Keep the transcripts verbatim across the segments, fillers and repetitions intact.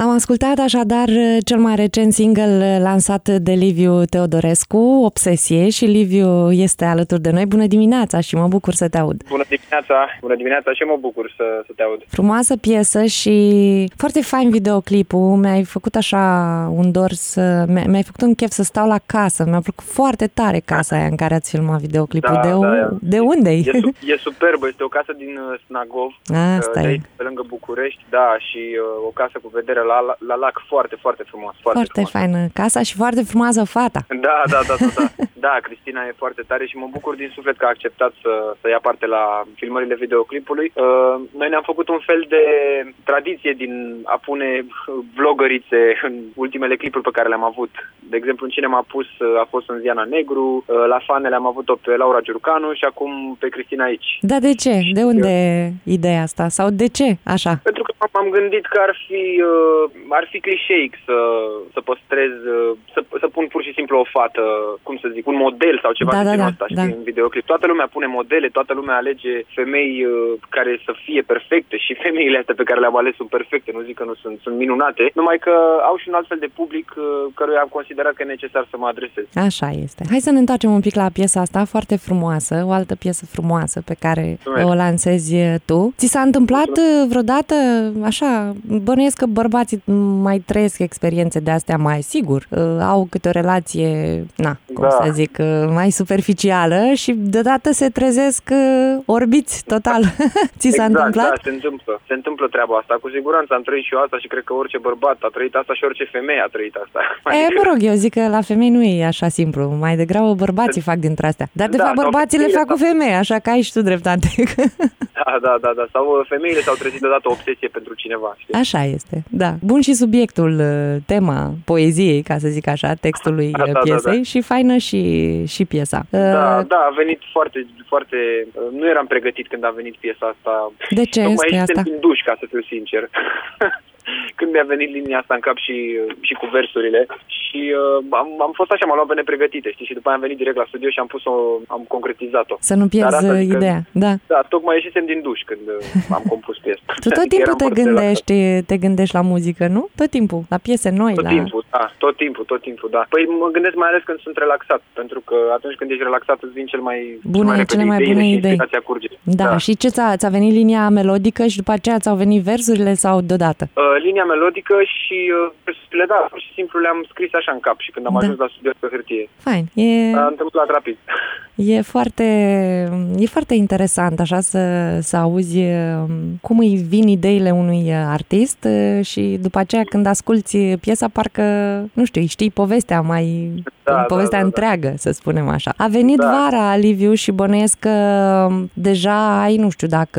Am ascultat așadar cel mai recent single lansat de Liviu Teodorescu, Obsesie, și Liviu este alături de noi. Bună dimineața și mă bucur să te aud. Bună dimineața, bună dimineața și mă bucur să, să te aud. Frumoasă piesă și foarte fain videoclipul. Mi-ai făcut așa un dor să... Mi-ai făcut un chef să stau la casă. Mi-a plăcut foarte tare casa aia în care ați filmat videoclipul. Da, de, da, de unde-i? E, e superbă, este o casă din Snagov, Asta de e. aici, pe lângă București, da, și uh, o casă cu vedere la, la, la lac foarte, foarte frumos. Foarte, foarte frumos. faină casa și foarte frumoasă fata. Da, da, da, da, da. Da, Cristina e foarte tare și mă bucur din suflet că a acceptat să, să ia parte la filmările videoclipului. Uh, noi ne-am făcut un fel de tradiție din a pune vlogărițe în ultimele clipuri pe care le-am avut. De exemplu, în Cine m-a pus a fost în Ziana Negru, uh, la Fanele am avut-o pe Laura Giurcanu și acum pe Cristina aici. Da, de ce? De unde e ideea asta? Sau de ce așa? Pentru că m-am gândit că ar fi, uh, ar fi clișeic să, să păstrez, uh, să, să pun pur și simplu o fată, cum să zic, un model sau ceva da, de da, genul da, ăsta, da. știi, în videoclip. Toată lumea pune modele, toată lumea alege femei uh, care să fie perfecte și femeile astea pe care le-am ales sunt perfecte, nu zic că nu sunt, sunt minunate, numai că au și un alt fel de public uh, căruia am considerat că e necesar să mă adresez. Așa este. Hai să ne întoarcem un pic la piesa asta, foarte frumoasă, o altă piesă frumoasă pe care Mulțumesc. o lansezi tu. Ți s-a întâmplat Mulțumesc. vreodată, așa, bănuiesc că bărbații mai trăiesc experiențe de astea mai sigur, au câte o relație, na, cum da. să zic, mai superficială și deodată se trezesc orbiți total. Ți s-a exact, întâmplat? Da, se întâmplă. Se întâmplă treaba asta. Cu siguranță am trăit și eu asta și cred că orice bărbat a trăit asta și orice femeie a trăit asta. E, mă rog, eu zic că la femei nu e așa simplu. Mai degrabă bărbații fac dintre astea. Dar de da, fapt bărbații le fac cu femei, așa că ai și tu dreptate. Da, da, da, da. Sau femeile s-au trezit deodată o obsesie pentru cineva. Știi? Așa este, da. Bun și subiectul, tema poeziei, ca să zic așa, textului da, piesei da, da. și faină și, și piesa. Da, da, a venit foarte, foarte... Nu eram pregătit când a venit piesa asta. De ce este asta? Tocmai în duș, ca să fiu sincer. Când mi-a venit linia asta în cap și, și cu versurile și uh, am, am fost așa, m-am luat pe nepregătite, știi, și după aia am venit direct la studio și am pus-o, am concretizat-o. Să nu pierzi ideea, că, da. Da, tocmai ieșisem din duș când uh, am compus piesa. Tu tot timpul te gândești, te gândești la muzică, nu? Tot timpul, la piese noi. Tot la... timpul, da, tot timpul, tot timpul, da. Păi mă gândesc mai ales când sunt relaxat, pentru că atunci când ești relaxat îți vin cel mai, bune, cel mai cele mai bune idei. Și inspirația curge. Da, da. Și ce ți-a, ți-a venit linia melodică și după aceea ți-au venit versurile sau deodată? Uh, linia melodică și versurile, da, pur și simplu le-am scris așa în cap și când am da. ajuns la studio pe hârtie. Fain. E... A întâmplat rapid. E foarte, e foarte interesant așa să, să auzi cum îi vin ideile unui artist și după aceea când asculți piesa parcă, nu știu, știi povestea mai, da, povestea da, da, întreagă, da. să spunem așa. A venit da. vara, Liviu, și bănuiesc că deja ai, nu știu dacă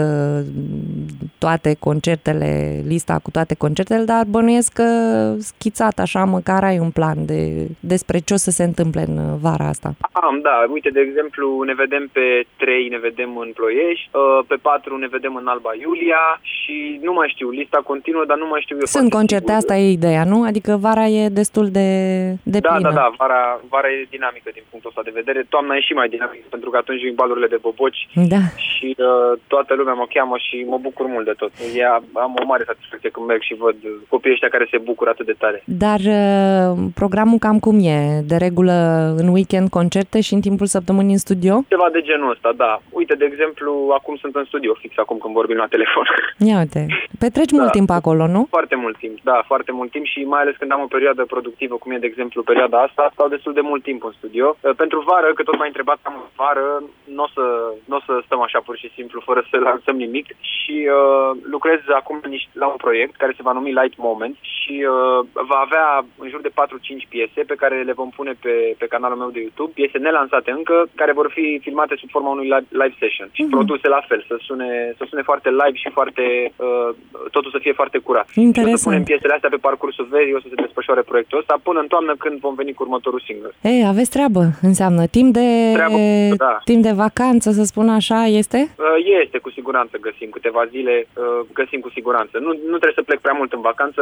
toate concertele, lista cu toate concertele, dar bănuiesc că schițat așa, măcar ai un plan de, despre ce o să se întâmple în vara asta. Am, da. Uite, de exemplu, ne vedem pe trei, ne vedem în Ploiești, pe patru ne vedem în Alba Iulia și nu mai știu, lista continuă, dar nu mai știu eu. Sunt concerte, sigur. Asta e ideea, nu? Adică vara e destul de, de da, plină. Da, da, vara, vara e dinamică din punctul ăsta de vedere. Toamna e și mai dinamică, pentru că atunci vin balurile de boboci da. și uh, toată lumea mă cheamă și mă bucur mult de tot. E, am o mare satisfacție când merg și văd copiii ăștia care se bucură atât de tare. Dar uh, programul cam cum e? De regulă în weekend concerte și în timpul săptămânii în studio? Ceva de genul ăsta, da. Uite, de exemplu, acum sunt în studio, fix acum când vorbim la telefon. Ia uite, petreci da. mult timp acolo, nu? Foarte mult timp, da, foarte mult timp și mai ales când am o perioadă productivă, cum e, de exemplu, perioada asta, stau destul de mult timp în studio. Pentru vară, că tot m-ai întrebat, am vară, nu o să, n-o să stăm așa pur și simplu, fără să lansăm nimic și uh, lucrez acum la un proiect care se va numi Light Moment și uh, va avea în jur de patru-cinci piese pe care le vom pune pe, pe canalul meu de YouTube, piese nelansate încă, care vor fi filmate sub forma unui live, live session și mm-hmm. produse la fel, să sune, să sune foarte live și foarte, uh, totul să fie foarte curat. Interesant. Și o să punem piesele astea pe parcursul verii, o să se desfășoare proiectul ăsta până în toamnă când vom veni cu următorul single. Ei, aveți treabă, înseamnă. Timp de, treabă, da. timp de vacanță, să spun așa, este? Uh, este, cu siguranță găsim câteva zile, uh, găsim cu siguranță. Nu, nu trebuie să plec prea mult în vacanță, pentru că după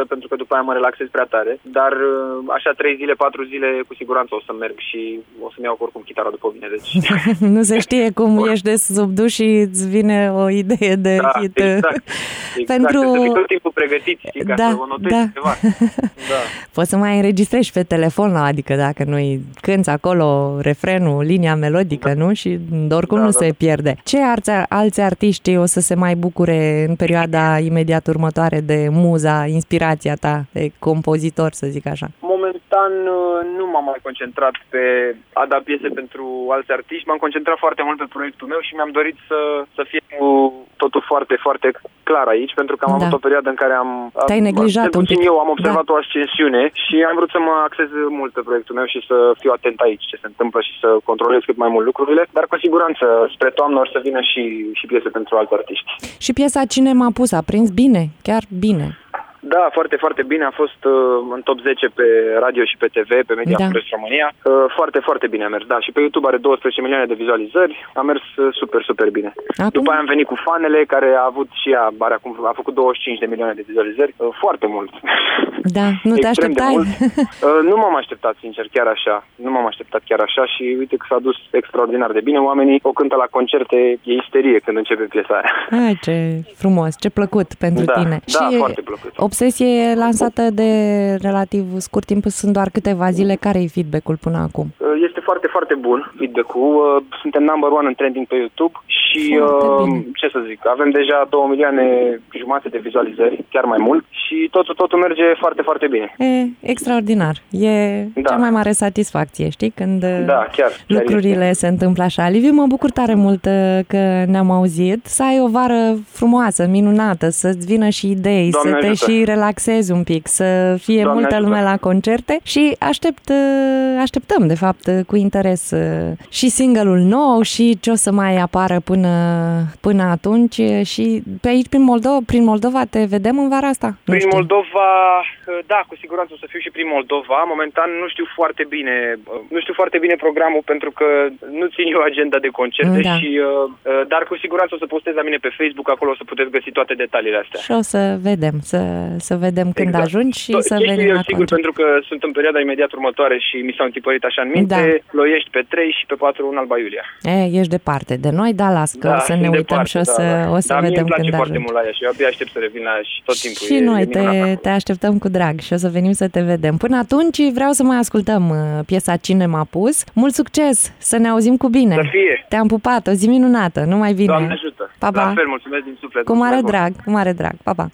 după aia mă relaxez prea tare, dar așa trei zile, patru zile cu siguranță o să merg și o să-mi iau oricum chitara după mine. Deci... Nu se știe cum Or. ești de sub duș și îți vine o idee de da, hit. Exact, exact. Pentru... Să fii tot timpul pregătit, știi, ca da, să o notezi da. ceva. Da. Poți să mai înregistrezi pe telefon, adică dacă nu-i cânti acolo refrenul, linia melodică, da. nu? Și oricum da, nu da, se da. pierde. Ce alți, alți artiști o să se mai bucure în perioada imediat următoare de muza, inspirația ta de compozitor, să zic așa? Momentan nu m-am mai concentrat pe a da piese pentru alți artiști, m-am concentrat foarte mult pe proiectul meu și mi-am dorit să, să fie totul foarte, foarte clar aici, pentru că am da. avut o perioadă în care am... Te-ai neglijat un pic. Eu am observat da. o ascensiune și am vrut să mă axez mult pe proiectul meu și să fiu atent aici ce se întâmplă și să controlez cât mai mult lucrurile, dar cu siguranță spre toamnă or să vină și, și piese pentru alți artiști. Și piesa Cine m-a pus a prins bine, chiar bine. Da, foarte, foarte bine. A fost uh, în top zece pe radio și pe T V, pe Media da. Press România. Uh, foarte, foarte bine a mers, da. Și pe YouTube are douăsprezece milioane de vizualizări. A mers uh, super, super bine. Acum... După aia am venit cu Fanele, care a avut și ea, are acum, a făcut douăzeci și cinci de milioane de vizualizări. Uh, foarte mult. Da, nu te așteptai? uh, nu m-am așteptat, sincer, chiar așa. Nu m-am așteptat chiar așa și uite că s-a dus extraordinar de bine. Oamenii o cântă la concerte, e isterie când începe piesa aia. Ai, ce frumos, ce plăcut pentru da, tine. Da, și foarte plăcut. Obsesie lansată de relativ scurt timp, sunt doar câteva zile. Care-i feedback-ul până acum? Este foarte, foarte bun feedback-ul. Suntem number one în trending pe YouTube și, ce să zic, avem deja două milioane jumate de vizualizări, chiar mai mult, și totul, totul merge foarte, foarte bine. E extraordinar. E da. cea mai mare satisfacție, știi? Când da, chiar, lucrurile chiar se întâmplă așa. Liviu, mă bucur tare mult că ne-am auzit. Să ai o vară frumoasă, minunată, să-ți vină și idei, Doamne să te ajută. și relaxezi un pic, să fie Doamne multă ajută. lume la concerte și aștept, așteptăm, de fapt, cu interes și single-ul nou și ce o să mai apară până, până atunci. Și pe aici, prin Moldova, prin Moldova, te vedem în vara asta? Prin știu. Moldova, da, cu siguranță o să fiu și prin Moldova. Momentan nu știu foarte bine, nu știu foarte bine programul, pentru că nu țin eu agenda de concerte, da. și, dar cu siguranță o să postez la mine pe Facebook, acolo o să puteți găsi toate detaliile astea. Și o să vedem, să, să vedem când exact. ajungi și to- să venim eu la sigur, concert. Pentru că sunt în perioada imediat următoare și mi s-au întipărit așa în minte, da. Ploiești pe trei și pe patru în Alba Iulia. E, ești departe de noi, da, las că da, o să ne uităm departe, și o să, da, da. o să da, vedem când ajungi. Da, mie îmi place foarte mult la ea și eu abia aștept să revin la ea și tot timpul. Și e, noi e te, te așteptăm cu drag și o să venim să te vedem. Până atunci vreau să mai ascultăm piesa Cine m-a pus. Mult succes, să ne auzim cu bine. Să fie. Te-am pupat, o zi minunată, numai bine. Doamne ajută. Pa, pa. La fel, mulțumesc din suflet. Cu mare drag, cu mare drag. Pa, pa.